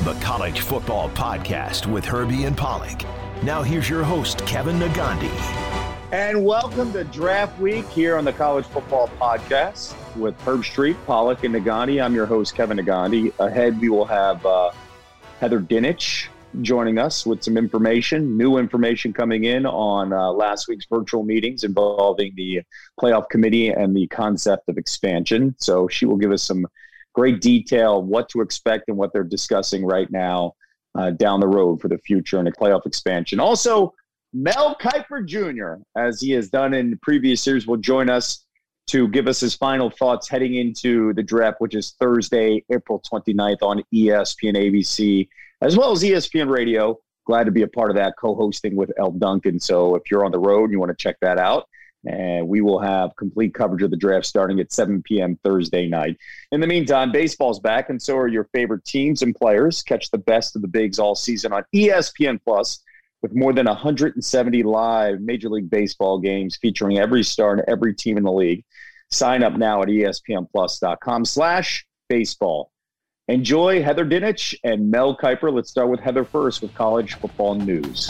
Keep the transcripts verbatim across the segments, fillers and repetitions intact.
the College Football Podcast with Herbie and Pollack. Now here's your host, Kevin Negandhi. And welcome to Draft Week here on the College Football Podcast with Herb Street, Pollack, and Negandhi. I'm your host, Kevin Negandhi. Ahead, we will have uh, Heather Dinich joining us with some information, new information coming in on uh, last week's virtual meetings involving the playoff committee and the concept of expansion. So she will give us some great detail, what to expect and what they're discussing right now uh, down the road for the future and the playoff expansion. Also, Mel Kiper Junior, as he has done in previous years, will join us to give us his final thoughts heading into the draft, which is Thursday, April twenty-ninth on E S P N A B C, as well as E S P N Radio. Glad to be a part of that, co-hosting with El Duncan. So if you're on the road and you want to check that out, and we will have complete coverage of the draft starting at seven p.m. Thursday night. In the meantime, baseball's back, and so are your favorite teams and players. Catch the best of the bigs all season on E S P N Plus with more than one hundred seventy live Major League Baseball games featuring every star and every team in the league. Sign up now at espnplus.com slash baseball. Enjoy Heather Dinich and Mel Kiper. Let's start with Heather first with college football news.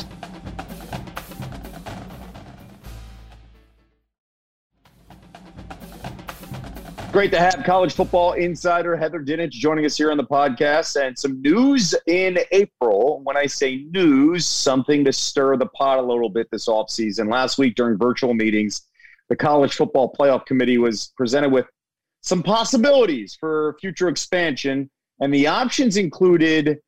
Great to have college football insider Heather Dinich joining us here on the podcast, and some news in April. When I say news, something to stir the pot a little bit this offseason. Last week during virtual meetings, the College Football Playoff Committee was presented with some possibilities for future expansion, and the options included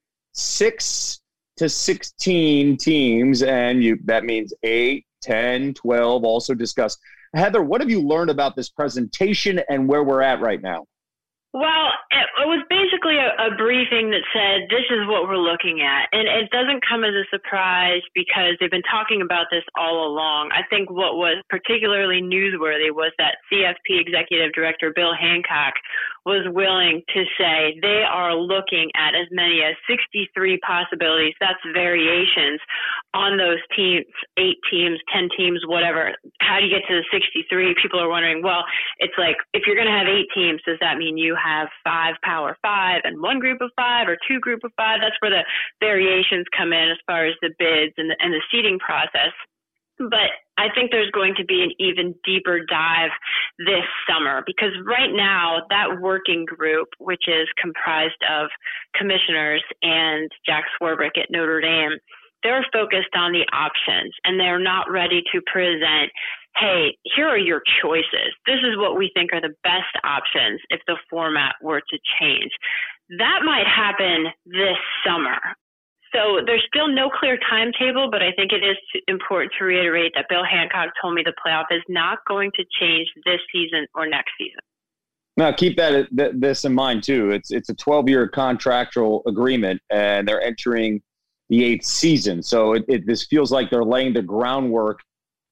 six to sixteen teams, and you, that means eight, ten, twelve, also discussed. Heather, what have you learned about this presentation and where we're at right now? Well, it was basically a, a briefing that said, this is what we're looking at. And it doesn't come as a surprise because they've been talking about this all along. I think what was particularly newsworthy was that C F P Executive Director Bill Hancock was willing to say they are looking at as many as sixty-three possibilities. That's variations on those teams, eight teams, ten teams, whatever. How do you get to the sixty-three? People are wondering, well, it's like, if you're going to have eight teams, does that mean you have five power five and one group of five or two group of five? That's where the variations come in as far as the bids and the, and the seeding process. But I think there's going to be an even deeper dive this summer because right now that working group, which is comprised of commissioners and Jack Swarbrick at Notre Dame, they're focused on the options and they're not ready to present, hey, here are your choices. This is what we think are the best options if the format were to change. That might happen this summer. So there's still no clear timetable, but I think it is important to reiterate that Bill Hancock told me the playoff is not going to change this season or next season. Now, keep that this in mind, too. It's it's a twelve-year contractual agreement, and they're entering the eighth season. So it, it this feels like they're laying the groundwork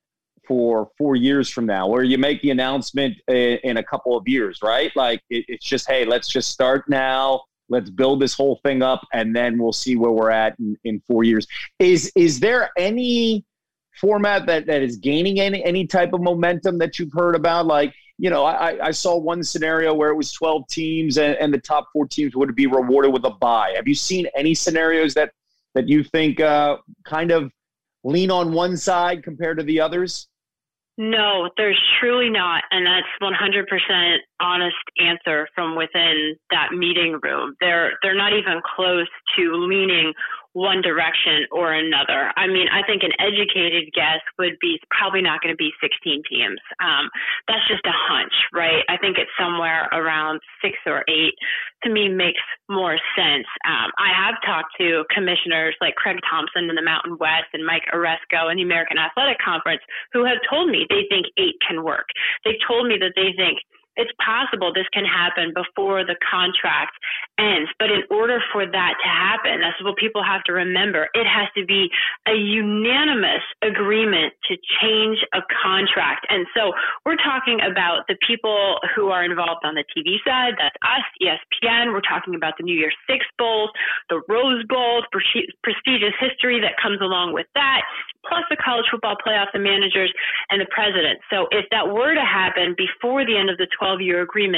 for four years from now, where you make the announcement in, in a couple of years, right? Like it, it's just, hey, let's just start now. Let's build this whole thing up, and then we'll see where we're at in, in four years. Is is there any format that, that is gaining any, any type of momentum that you've heard about? Like, you know, I, I saw one scenario where it was twelve teams, and, and the top four teams would be rewarded with a bye. Have you seen any scenarios that, that you think uh, kind of lean on one side compared to the others? No, there's truly not. And that's one hundred percent honest answer from within that meeting room. They're, they're not even close to leaning one direction or another. I mean, I think an educated guess would be probably not going to be sixteen teams. Um, that's just a hunch, right? I think it's somewhere around six or eight. To me, makes more sense. Um, I have talked to commissioners like Craig Thompson in the Mountain West and Mike Oresco in the American Athletic Conference who have told me they think eight can work. They've told me that they think it's possible this can happen before the contract ends. But in order for that to happen, that's what people have to remember. It has to be a unanimous agreement to change a contract. And so we're talking about the people who are involved on the T V side. That's us, E S P N. We're talking about the New Year's Six Bowls, the Rose Bowl, pre- prestigious history that comes along with that, plus the college football playoff, the managers, and the president. So if that were to happen before the end of the twelve-year agreement,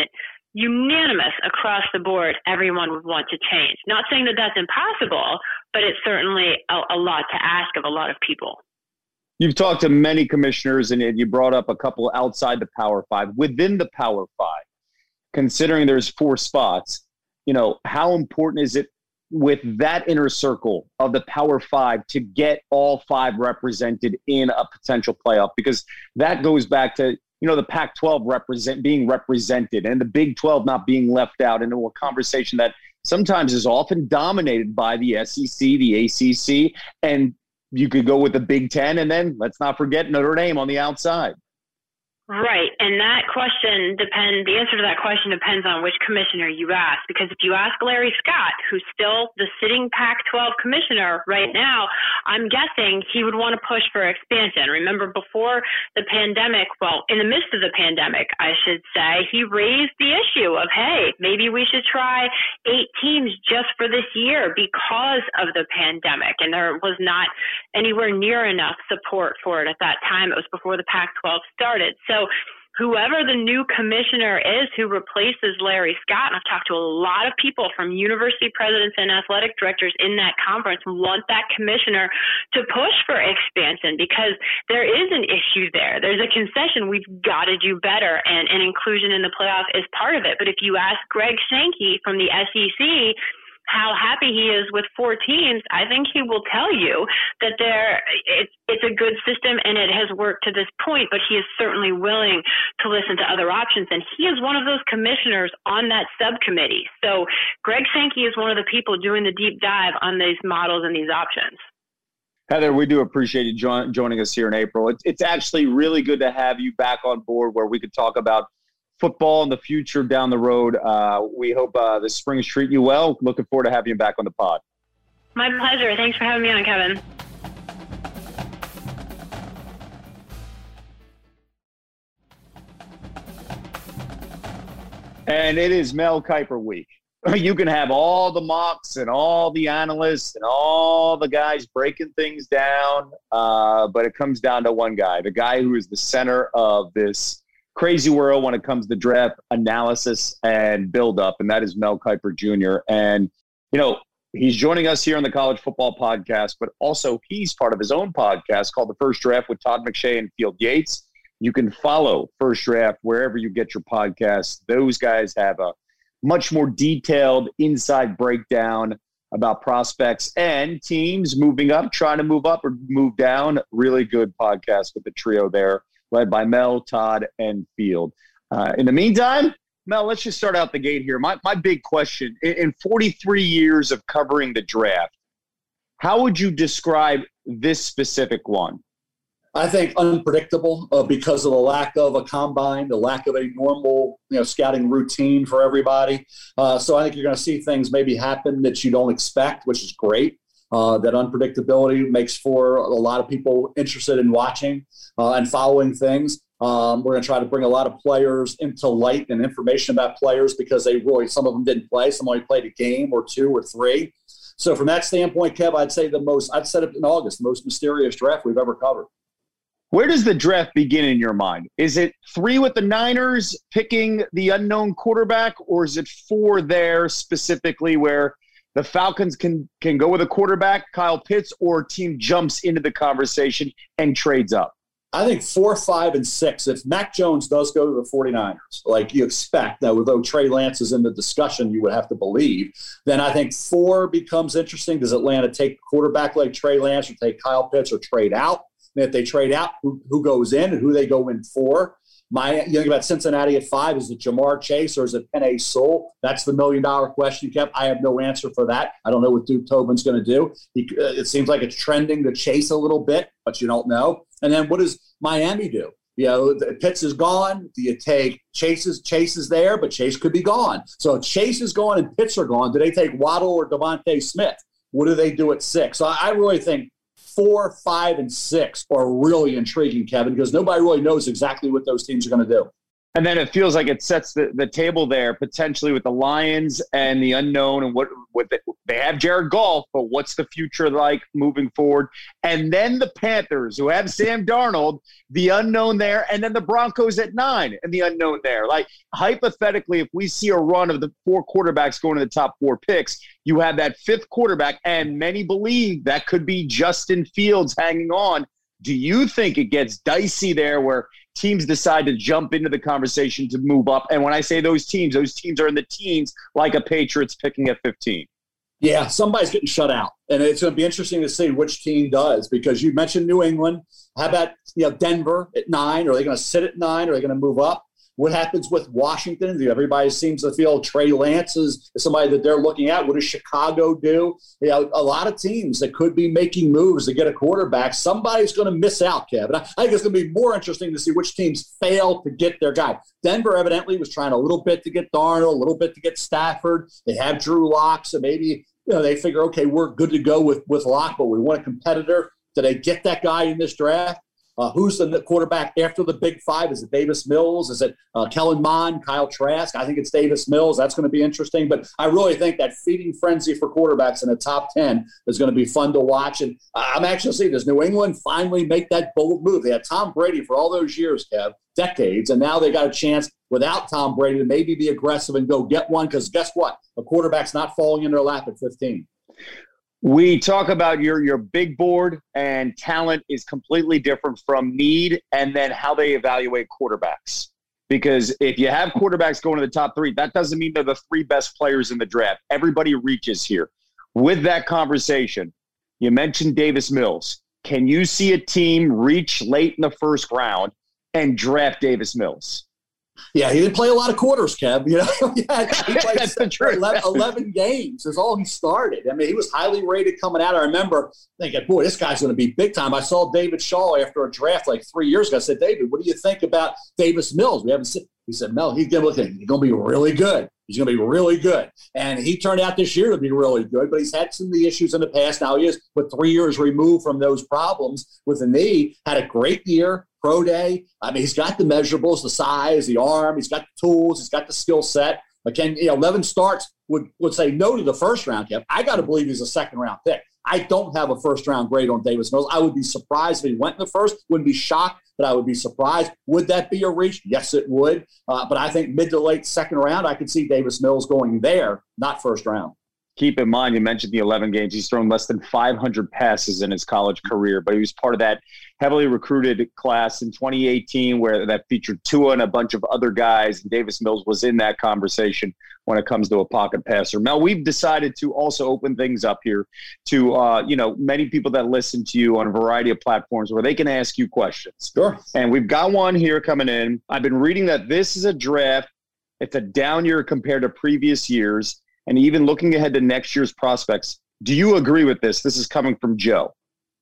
unanimous across the board, everyone would want to change. Not saying that that's impossible, but it's certainly a, a lot to ask of a lot of people. You've talked to many commissioners, and you brought up a couple outside the Power Five. Within the Power Five, considering there's four spots, you know, how important is it with that inner circle of the Power Five to get all five represented in a potential playoff? Because that goes back to, you know, the Pac twelve represent being represented and the Big twelve not being left out into a conversation that sometimes is often dominated by the S E C, the A C C, and you could go with the Big Ten, and then let's not forget Notre Dame on the outside. Right. And that question depends, the answer to that question depends on which commissioner you ask. Because if you ask Larry Scott, who's still the sitting Pac twelve commissioner right now, I'm guessing he would want to push for expansion. Remember, before the pandemic, well, in the midst of the pandemic, I should say, he raised the issue of, hey, maybe we should try eight teams just for this year because of the pandemic. And there was not anywhere near enough support for it at that time. It was before the Pac twelve started. So whoever the new commissioner is who replaces Larry Scott, and I've talked to a lot of people from university presidents and athletic directors in that conference, want that commissioner to push for expansion because there is an issue there. There's a concession. We've got to do better, and, and inclusion in the playoff is part of it. But if you ask Greg Sankey from the S E C how happy he is with four teams, I think he will tell you that there it's it's a good system and it has worked to this point, but he is certainly willing to listen to other options. And he is one of those commissioners on that subcommittee. So Greg Sankey is one of the people doing the deep dive on these models and these options. Heather, we do appreciate you jo- joining us here in April. It's, it's actually really good to have you back on board where we could talk about football in the future down the road. Uh, we hope uh, the spring's treat you well. Looking forward to having you back on the pod. My pleasure. Thanks for having me on, Kevin. And it is Mel Kiper week. You can have all the mocks and all the analysts and all the guys breaking things down, uh, but it comes down to one guy, the guy who is the center of this crazy world when it comes to draft analysis and build-up, and that is Mel Kiper Junior And, you know, he's joining us here on the College Football Podcast, but also he's part of his own podcast called The First Draft with Todd McShay and Field Yates. You can follow First Draft wherever you get your podcasts. Those guys have a much more detailed inside breakdown about prospects and teams moving up, trying to move up or move down. Really good podcast with the trio there, led by Mel, Todd, and Field. Uh, in the meantime, Mel, let's just start out the gate here. My my big question, in, in forty-three years of covering the draft, how would you describe this specific one? I think unpredictable uh, because of the lack of a combine, the lack of a normal, you know, scouting routine for everybody. Uh, so I think you're going to see things maybe happen that you don't expect, which is great. Uh, that unpredictability makes for a lot of people interested in watching uh, and following things. Um, we're going to try to bring a lot of players into light and information about players because they really, some of them didn't play. Some only played a game or two or three. So from that standpoint, Kev, I'd say the most, I'd said it in August, the most mysterious draft we've ever covered. Where does the draft begin in your mind? Is it three with the Niners picking the unknown quarterback, or is it four there specifically where the Falcons can can go with a quarterback, Kyle Pitts, or a team jumps into the conversation and trades up? I think four, five, and six. If Mac Jones does go to the 49ers, like you expect, now although Trey Lance is in the discussion, you would have to believe, then I think four becomes interesting. Does Atlanta take a quarterback like Trey Lance or take Kyle Pitts or trade out? And if they trade out, who, who goes in and who they go in for? My, you think about Cincinnati at five, is it Jamar Chase or is it Penei Sewell? That's the million-dollar question, Kev. I have no answer for that. I don't know what Duke Tobin's going to do. He, uh, it seems like it's trending to Chase a little bit, but you don't know. And then what does Miami do? You know, Pitts is gone. Do you take Chase's? Chase is there, but Chase could be gone. So if Chase is gone and Pitts are gone, do they take Waddle or Devontae Smith? What do they do at six? So I, I really think four, five, and six are really intriguing, Kevin, because nobody really knows exactly what those teams are going to do. And then it feels like it sets the, the table there potentially with the Lions and the unknown and what, what the, they have Jared Goff, but what's the future like moving forward? And then the Panthers, who have Sam Darnold, the unknown there, and then the Broncos at nine and the unknown there. Like, hypothetically, if we see a run of the four quarterbacks going to the top four picks, you have that fifth quarterback, and many believe that could be Justin Fields hanging on. Do you think it gets dicey there where teams decide to jump into the conversation to move up? And when I say those teams, those teams are in the teens, like a Patriots picking at fifteen. Yeah, somebody's getting shut out. And it's going to be interesting to see which team does, because you mentioned New England. How about, you know, Denver at nine? Are they going to sit at nine? Are they going to move up? What happens with Washington? Everybody seems to feel Trey Lance is somebody that they're looking at. What does Chicago do? You know, a lot of teams that could be making moves to get a quarterback. Somebody's going to miss out, Kevin. I think it's going to be more interesting to see which teams fail to get their guy. Denver evidently was trying a little bit to get Darnold, a little bit to get Stafford. They have Drew Lock, so maybe, you know, they figure, okay, we're good to go with, with Lock, but we want a competitor. Do they get that guy in this draft? Uh, who's the quarterback after the big five? Is it Davis Mills? Is it uh, Kellen Mond, Kyle Trask? I think it's Davis Mills. That's going to be interesting. But I really think that feeding frenzy for quarterbacks in the top ten is going to be fun to watch. And I'm actually seeing, does New England finally make that bold move? They had Tom Brady for all those years, Kev, decades, and now they got a chance without Tom Brady to maybe be aggressive and go get one, because guess what? A quarterback's not falling in their lap at fifteen. We talk about your your big board, and talent is completely different from need, and then how they evaluate quarterbacks. Because if you have quarterbacks going to the top three, that doesn't mean they're the three best players in the draft. Everybody reaches here. With that conversation, you mentioned Davis Mills. Can you see a team reach late in the first round and draft Davis Mills? Yeah, he didn't play a lot of quarters, Kev. You know, he, had, he played That's the truth. eleven, eleven games is all he started. I mean, he was highly rated coming out. I remember thinking, boy, this guy's going to be big time. I saw David Shaw after a draft like three years ago. I said, David, what do you think about Davis Mills? We haven't seen. He said, no, he's going to he's going to be really good. He's going to be really good. And he turned out this year to be really good, but he's had some of the issues in the past. Now he is, with three years removed from those problems with the knee, had a great year. Pro day. I mean, he's got the measurables, the size, the arm. He's got the tools. He's got the skill set. But can, you know, eleven starts would, would say no to the first round, Kev. I got to believe he's a second round pick. I don't have a first round grade on Davis Mills. I would be surprised if he went in the first. Wouldn't be shocked, but I would be surprised. Would that be a reach? Yes, it would. Uh, but I think mid to late second round, I could see Davis Mills going there, not first round. Keep in mind, you mentioned the eleven games. He's thrown less than five hundred passes in his college career, but he was part of that heavily recruited class in twenty eighteen where that featured Tua and a bunch of other guys, and Davis Mills was in that conversation when it comes to a pocket passer. Mel, we've decided to also open things up here to, uh, you know, many people that listen to you on a variety of platforms where they can ask you questions. Sure. And we've got one here coming in. I've been reading that this is a draft. It's a down year compared to previous years. And even looking ahead to next year's prospects, do you agree with this? This is coming from Joe.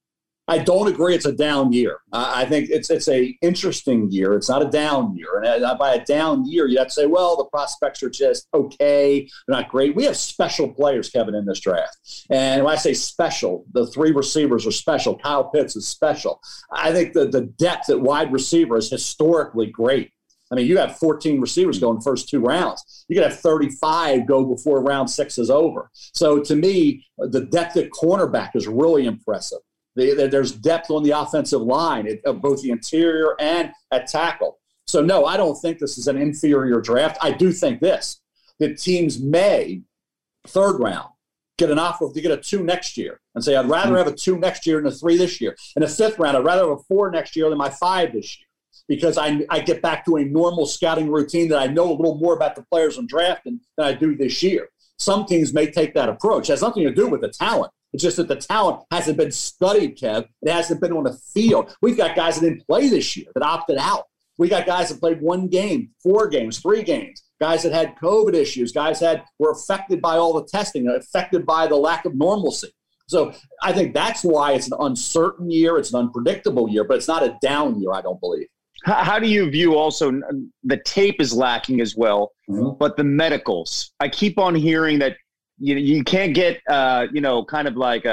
I don't agree it's a down year. Uh, I think it's it's a interesting year. It's not a down year. And uh, by a down year, you have to say, well, the prospects are just okay. They're not great. We have special players, Kevin, in this draft. And when I say special, the three receivers are special. Kyle Pitts is special. I think the, the depth at wide receiver is historically great. I mean, you have fourteen receivers go in the first two rounds. You could have thirty-five go before round six is over. So to me, the depth at cornerback is really impressive. There's depth on the offensive line, both the interior and at tackle. So, no, I don't think this is an inferior draft. I do think this, that teams may, third round, get an offer to get a two next year and say, I'd rather have a two next year than a three this year. In the fifth round, I'd rather have a four next year than my five this year, because I, I get back to a normal scouting routine that I know a little more about the players I'm drafting than I do this year. Some teams may take that approach. It has nothing to do with the talent. It's just that the talent hasn't been studied, Kev. It hasn't been on the field. We've got guys that didn't play this year that opted out. We got guys that played one game, four games, three games, guys that had COVID issues, guys that were affected by all the testing, affected by the lack of normalcy. So I think that's why it's an uncertain year. It's an unpredictable year, but it's not a down year, I don't believe. How, how do you view also the tape is lacking as well, mm-hmm. but the medicals? I keep on hearing that you you can't get uh, you know kind of like a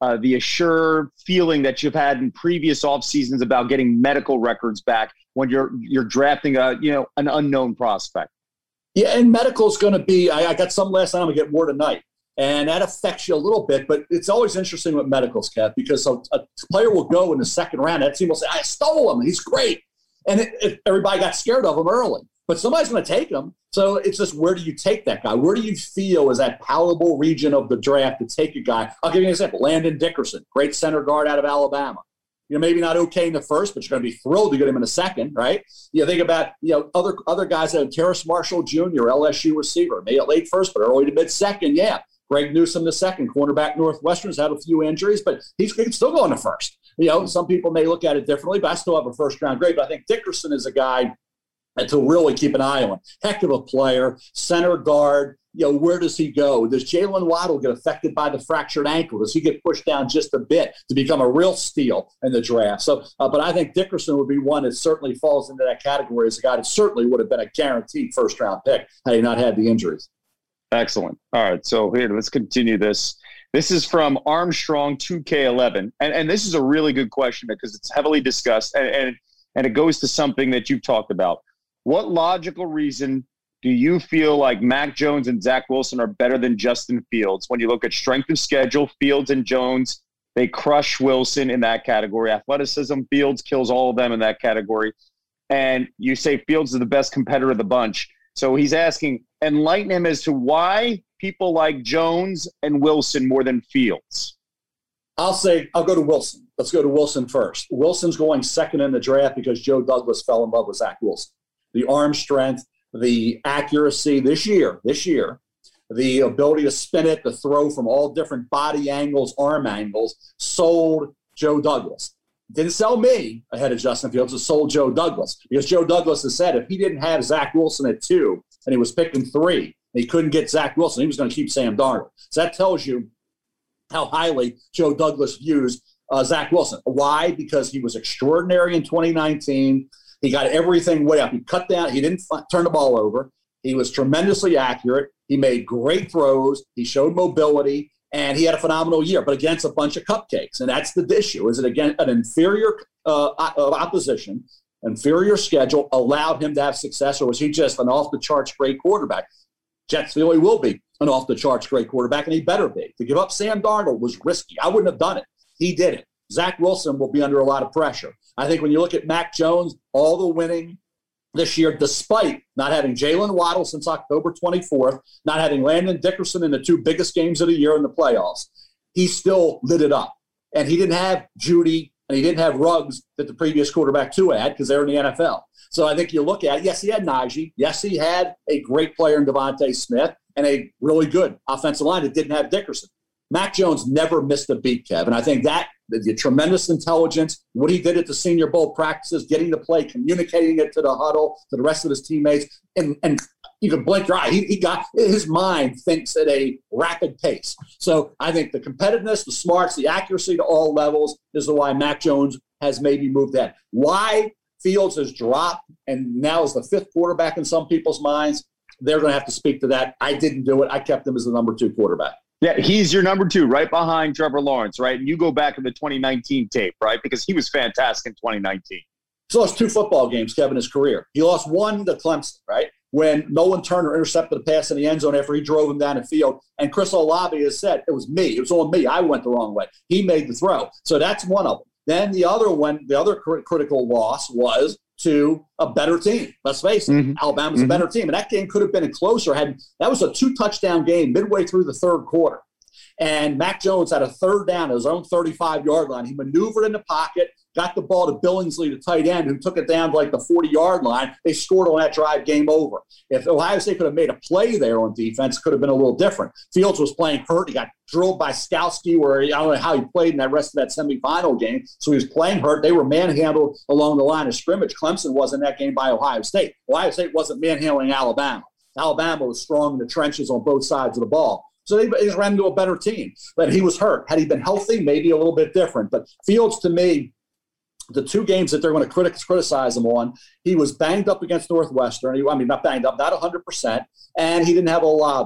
uh, the assured feeling that you've had in previous off seasons about getting medical records back when you're you're drafting a you know an unknown prospect. Yeah, and medical is going to be. I, I got some last time. I get more tonight, and that affects you a little bit. But it's always interesting with medicals, Kev, because a, a player will go in the second round. That team will say, "I stole him. He's great," and it, it, everybody got scared of him early. But somebody's going to take him. So it's just, where do you take that guy? Where do you feel is that palatable region of the draft to take a guy? I'll give you an example. Landon Dickerson, great center guard out of Alabama. You know, maybe not okay in the first, but you're going to be thrilled to get him in the second, right? You think about, you know, other other guys that Terrace Marshall Junior, L S U receiver, maybe late first, but early to mid-second, yeah. Greg Newsome the second, cornerback Northwestern's had a few injuries, but he's he can still go in the first. You know, some people may look at it differently, but I still have a first-round grade. But I think Dickerson is a guy to really keep an eye on. Heck of a player, center guard. You know, where does he go? Does Jalen Waddle get affected by the fractured ankle? Does he get pushed down just a bit to become a real steal in the draft? So, uh, but I think Dickerson would be one that certainly falls into that category as a guy that certainly would have been a guaranteed first-round pick had he not had the injuries. Excellent. All right, so here, let's continue this. This is from Armstrong two K eleven, and, and this is a really good question because it's heavily discussed, and, and, and it goes to something that you've talked about. What logical reason do you feel like Mac Jones and Zach Wilson are better than Justin Fields? When you look at strength of schedule, Fields and Jones, they crush Wilson in that category. Athleticism, Fields kills all of them in that category. And you say Fields is the best competitor of the bunch. So he's asking, enlighten him as to why people like Jones and Wilson more than Fields. I'll say, I'll go to Wilson. Let's go to Wilson first. Wilson's going second in the draft because Joe Douglas fell in love with Zach Wilson. The arm strength, the accuracy this year, this year, the ability to spin it, to throw from all different body angles, arm angles, sold Joe Douglas. Didn't sell me ahead of Justin Fields, it sold Joe Douglas. Because Joe Douglas has said if he didn't have Zach Wilson at two and he was picking three, and he couldn't get Zach Wilson, he was going to keep Sam Darnold. So that tells you how highly Joe Douglas views uh, Zach Wilson. Why? Because he was extraordinary in twenty nineteen. He got everything way up. He cut down. He didn't f- turn the ball over. He was tremendously accurate. He made great throws. He showed mobility, and he had a phenomenal year, but against a bunch of cupcakes. And that's the issue. Is it again an inferior uh, opposition, inferior schedule allowed him to have success, or was he just an off-the-charts great quarterback? Jets feel he will be an off-the-charts great quarterback, and he better be. To give up Sam Darnold was risky. I wouldn't have done it. He did it. Zach Wilson will be under a lot of pressure. I think when you look at Mac Jones, all the winning this year, despite not having Jalen Waddle since October twenty-fourth, not having Landon Dickerson in the two biggest games of the year in the playoffs, he still lit it up. And he didn't have Judy and he didn't have Ruggs that the previous quarterback two had because they're in the N F L. So I think you look at it, yes, he had Najee. Yes, he had a great player in Devontae Smith and a really good offensive line that didn't have Dickerson. Mac Jones never missed a beat, Kev. And I think that the, the tremendous intelligence, what he did at the Senior Bowl practices, getting the play, communicating it to the huddle, to the rest of his teammates, and, and you can blink your eye. He, he got his mind thinks at a rapid pace. So I think the competitiveness, the smarts, the accuracy to all levels is the why Mac Jones has maybe moved that. Why Fields has dropped and now is the fifth quarterback in some people's minds, they're going to have to speak to that. I didn't do it. I kept him as the number two quarterback. Yeah, he's your number two, right behind Trevor Lawrence, right? And you go back to the twenty nineteen tape, right? Because he was fantastic in twenty nineteen. He's lost two football games, Kevin, in his career. He lost one to Clemson, right? When Nolan Turner intercepted a pass in the end zone after he drove him down the field. And Chris Olave has said, it was me. It was on me. I went the wrong way. He made the throw. So that's one of them. Then the other one, the other cr- critical loss was to a better team. Let's face it, mm-hmm. Alabama's mm-hmm. a better team. And that game could have been closer. Had That was a two-touchdown game midway through the third quarter. And Mac Jones had a third down at his own thirty-five-yard line. He maneuvered in the pocket, got the ball to Billingsley, the tight end, who took it down to like the forty-yard line. They scored on that drive, game over. If Ohio State could have made a play there on defense, it could have been a little different. Fields was playing hurt. He got drilled by Skowski, where he, I don't know how he played in that rest of that semifinal game. So he was playing hurt. They were manhandled along the line of scrimmage. Clemson was in that game by Ohio State. Ohio State wasn't manhandling Alabama. Alabama was strong in the trenches on both sides of the ball. So they, they ran into a better team. But he was hurt. Had he been healthy, maybe a little bit different. But Fields, to me, the two games that they're going to criti- criticize him on, he was banged up against Northwestern. He, I mean, not banged up, not one hundred percent. And he didn't have Olave.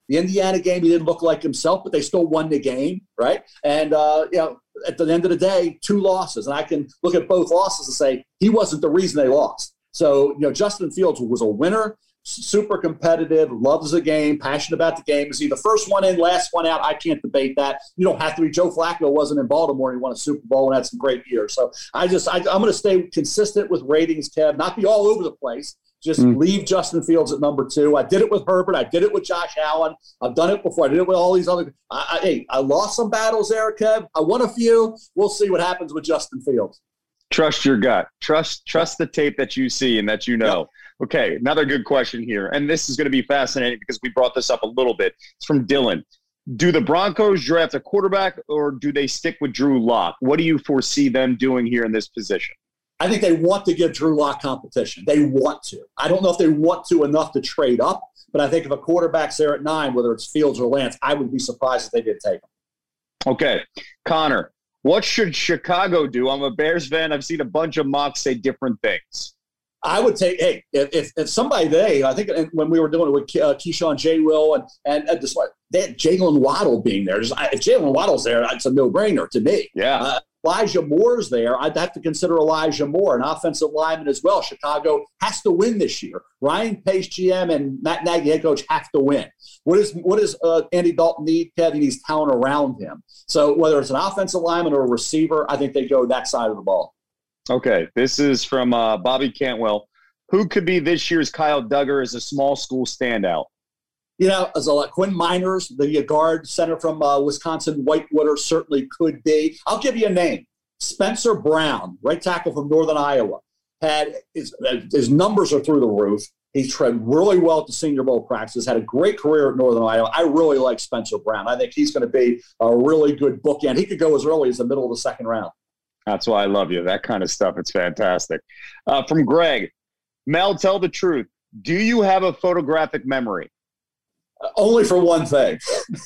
The Indiana game, he didn't look like himself, but they still won the game, right? And, uh, you know, at the end of the day, two losses. And I can look at both losses and say he wasn't the reason they lost. So, you know, Justin Fields was a winner, super competitive, loves the game, passionate about the game. Is he the first one in, last one out? I can't debate that. You don't have to be. Joe Flacco wasn't in Baltimore. He won a Super Bowl and had some great years. So I just, I, I'm going to stay consistent with ratings, Kev, not be all over the place. Just mm. leave Justin Fields at number two. I did it with Herbert. I did it with Josh Allen. I've done it before. I did it with all these other. I, I, hey, I lost some battles there, Kev. I won a few. We'll see what happens with Justin Fields. Trust your gut. Trust trust the tape that you see and that you know. Yep. Okay, another good question here. And this is going to be fascinating because we brought this up a little bit. It's from Dylan. Do the Broncos draft a quarterback or do they stick with Drew Lock? What do you foresee them doing here in this position? I think they want to give Drew Lock competition. They want to. I don't know if they want to enough to trade up, but I think if a quarterback's there at nine, whether it's Fields or Lance, I would be surprised if they did take him. Okay. Connor, what should Chicago do? I'm a Bears fan. I've seen a bunch of mocks say different things. I would take, hey, if, if somebody they, I think when we were doing it with uh, Keyshawn J. Will and, and, and just, they had Jalen Waddle being there. Just, if Jalen Waddle's there, it's a no-brainer to me. Yeah. Uh, Elijah Moore's there. I'd have to consider Elijah Moore, an offensive lineman as well. Chicago has to win this year. Ryan Pace, G M, and Matt Nagy, head coach, have to win. What is what does uh, Andy Dalton need? Kevin needs talent around him. So whether it's an offensive lineman or a receiver, I think they go that side of the ball. Okay, this is from uh, Bobby Cantwell. Who could be this year's Kyle Duggar as a small school standout? You know, as a lot, Quinn Miners, the guard center from uh, Wisconsin, Whitewater, certainly could be. I'll give you a name. Spencer Brown, right tackle from Northern Iowa, had his, his numbers are through the roof. He tread really well at the Senior Bowl practices, had a great career at Northern Iowa. I really like Spencer Brown. I think he's going to be a really good bookend. He could go as early as the middle of the second round. That's why I love you. That kind of stuff, it's fantastic. Uh, from Greg, Mel, tell the truth. Do you have a photographic memory? Uh, only for one thing.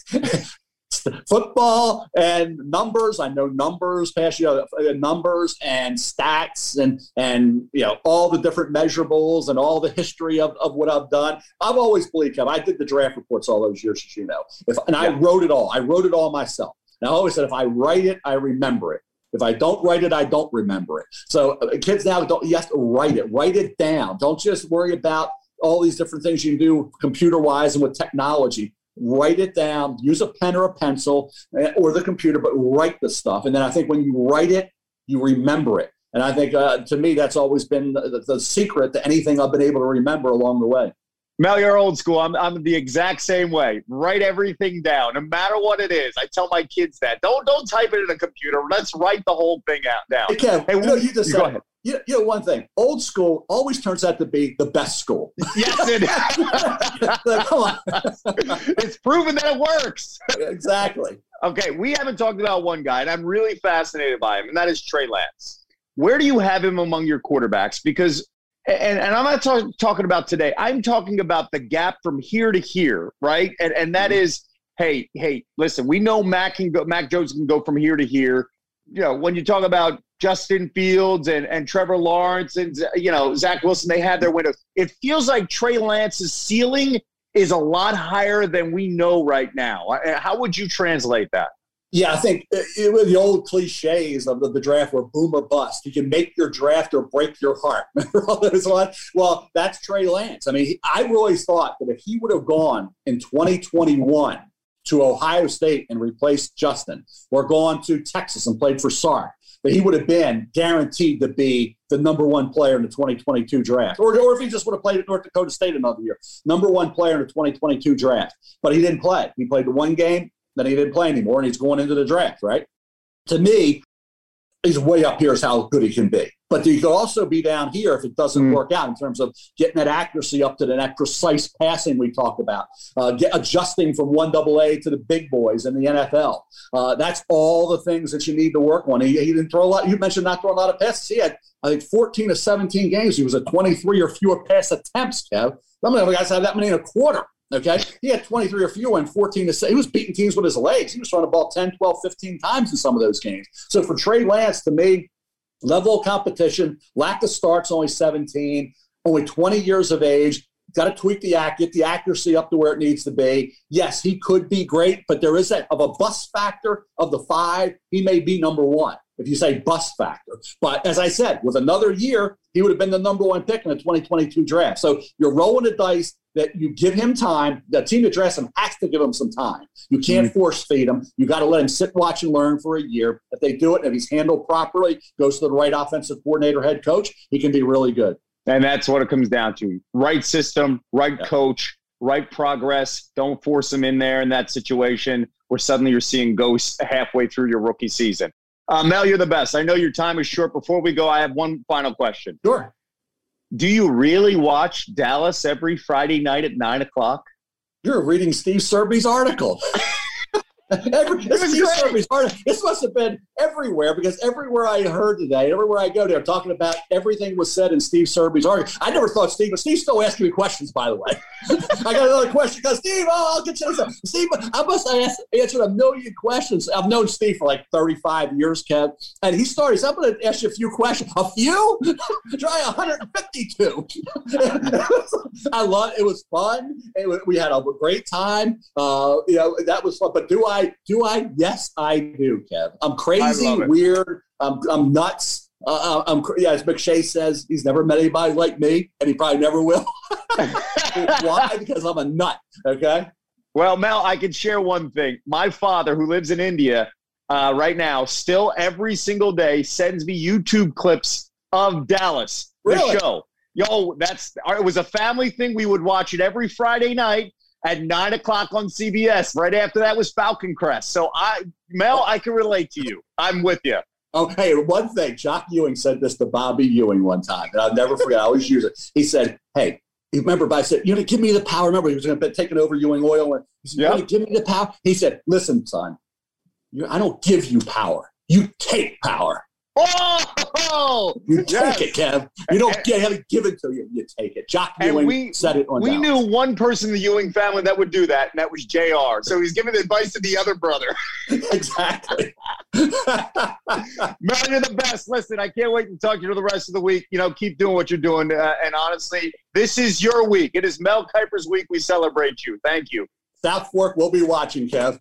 Football and numbers. I know numbers, past you know, numbers and stats and and you know all the different measurables and all the history of, of what I've done. I've always believed, Kevin, I did the draft reports all those years, as you know. If and I yeah. wrote it all. I wrote it all myself. And I always said, if I write it, I remember it. If I don't write it, I don't remember it. So uh, kids now, don't you have to write it. Write it down. Don't just worry about all these different things you can do computer-wise and with technology. Write it down. Use a pen or a pencil or the computer, but write the stuff. And then I think when you write it, you remember it. And I think, uh, to me, that's always been the, the secret to anything I've been able to remember along the way. Mel, you're old school. I'm, I'm the exact same way. Write everything down, no matter what it is. I tell my kids that. Don't don't type it in a computer. Let's write the whole thing out down. Hey, Kev, hey, you know, you just you said, go ahead. You, you know, one thing, old school always turns out to be the best school. Yes, it is. Like, come on. It's proven that it works. Exactly. Okay, we haven't talked about one guy, and I'm really fascinated by him, and that is Trey Lance. Where do you have him among your quarterbacks? Because And, and I'm not talk, talking about today. I'm talking about the gap from here to here, right? And and that mm-hmm. is, hey, hey, listen, we know Mac can go, Mac Jones can go from here to here. You know, when you talk about Justin Fields and, and Trevor Lawrence and, you know, Zach Wilson, they had their windows. It feels like Trey Lance's ceiling is a lot higher than we know right now. How would you translate that? Yeah, I think it was the old cliches of the, the draft were boom or bust. You can make your draft or break your heart. Remember all those ones? Well, that's Trey Lance. I mean, he, I really thought that if he would have gone in twenty twenty-one to Ohio State and replaced Justin, or gone to Texas and played for Sark, that he would have been guaranteed to be the number one player in the twenty twenty-two draft. Or, or if he just would have played at North Dakota State another year, number one player in the twenty twenty-two draft. But he didn't play. He played the one game. Then he didn't play anymore, and he's going into the draft, right? To me, he's way up here is how good he can be. But he could also be down here if it doesn't mm. work out in terms of getting that accuracy up to the, that precise passing we talked about, uh, get, adjusting from one double A to the big boys in the N F L. Uh, that's all the things that you need to work on. He, he didn't throw a lot. You mentioned not throwing a lot of passes. He had, I think, fourteen to seventeen games. He was at twenty-three or fewer pass attempts, Kev. Some of the guys have that many in a quarter. Okay, he had twenty-three or fewer and fourteen to say he was beating teams with his legs. He was throwing the ball ten, twelve, fifteen times in some of those games. So for Trey Lance, to me, level of competition, lack of starts, only seventeen, only twenty years of age, got to tweak the act, get the accuracy up to where it needs to be. Yes, he could be great, but there is that of a bust factor of the five. He may be number one if you say bust factor. But as I said, with another year, he would have been the number one pick in the twenty twenty-two draft. So you're rolling the dice that you give him time. The team that drafts him has to give him some time. You can't mm-hmm. force feed him. You got to let him sit, watch, and learn for a year. If they do it, and if he's handled properly, goes to the right offensive coordinator, head coach, he can be really good. And that's what it comes down to. Right system, right yeah. coach, right progress. Don't force him in there in that situation where suddenly you're seeing ghosts halfway through your rookie season. Uh, Mel, you're the best. I know your time is short. Before we go, I have one final question. Sure. Do you really watch Dallas every Friday night at nine o'clock? You're reading Steve Serby's article. Every, this, Steve Serby's article. This must have been everywhere, because everywhere I heard today, everywhere I go, they're talking about everything was said in Steve Serby's article. I never thought Steve, but Steve's still asking me questions, by the way. I got another question. Because Steve, oh, I'll get you this. Steve, I must have answered a million questions. I've known Steve for like thirty-five years, Kev. And he started, so I'm going to ask you a few questions. A few? Try one hundred fifty-two. I love it. It was fun. It, we had a great time. Uh, you know, that was fun. But do I? Do I? Yes, I do, Kev. I'm crazy, weird. I'm, I'm nuts. Uh, I'm, yeah, as McShay says, he's never met anybody like me, and he probably never will. Why? Because I'm a nut, okay? Well, Mel, I can share one thing. My father, who lives in India uh, right now, still every single day sends me YouTube clips of Dallas, really? The show. Yo, that's it was a family thing. We would watch it every Friday night at nine o'clock on C B S. Right after that was Falcon Crest. So, I, Mel, I can relate to you. I'm with you. Oh, hey, one thing. Jock Ewing said this to Bobby Ewing one time, and I'll never forget. I always use it. He said, hey, you remember, I said, you're going to give me the power. Remember, he was going to be taking over Ewing Oil. And he said, you're yep. going to give me the power? He said, listen, son, you, I don't give you power. You take power. Oh, you take yes. it, Kev. You don't get, have it given to you. You take it. Jock Ewing we, said it on We Dallas. knew one person in the Ewing family that would do that, and that was J R. So he's giving advice to the other brother. Exactly. Mel, you're the best. Listen, I can't wait to talk to you for the rest of the week. You know, keep doing what you're doing. Uh, and honestly, this is your week. It is Mel Kiper's week. We celebrate you. Thank you. South Fork, we'll be watching, Kev.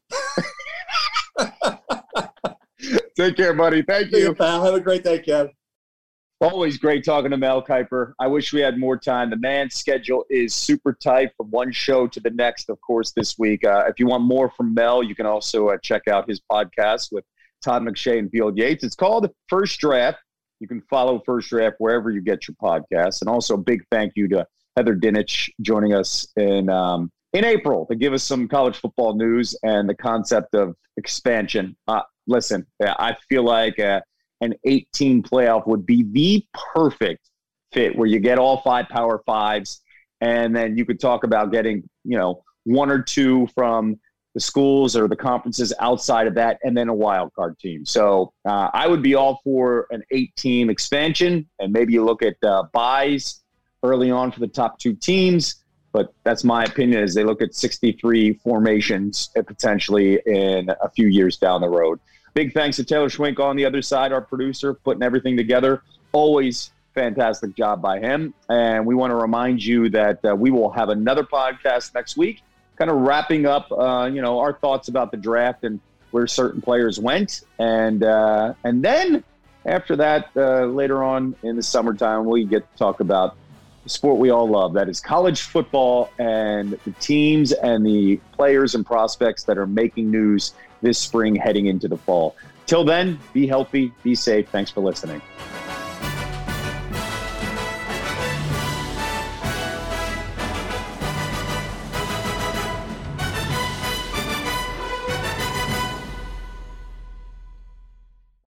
Take care, buddy. Thank you. See you, pal. Have a great day, Kev. Always great talking to Mel Kiper. I wish we had more time. The man's schedule is super tight from one show to the next, of course, this week. Uh, if you want more from Mel, you can also uh, check out his podcast with Todd McShay and Field Yates. It's called First Draft. You can follow First Draft wherever you get your podcasts. And also a big thank you to Heather Dinich joining us in um, in April to give us some college football news and the concept of expansion. Uh, listen, I feel like uh, an eight-team playoff would be the perfect fit where you get all five Power Fives, and then you could talk about getting, you know, one or two from the schools or the conferences outside of that, and then a wild card team. So uh, I would be all for an eight-team expansion, and maybe you look at uh, buys early on for the top two teams. But that's my opinion as they look at sixty-three formations potentially in a few years down the road. Big thanks to Taylor Schwink on the other side, our producer, putting everything together. Always fantastic job by him. And we want to remind you that uh, we will have another podcast next week, kind of wrapping up, uh, you know, our thoughts about the draft and where certain players went. And uh, and then after that, uh, later on in the summertime, we get to talk about the sport we all love, that is college football, and the teams and the players and prospects that are making news this spring heading into the fall. Till then, be healthy, be safe. Thanks for listening.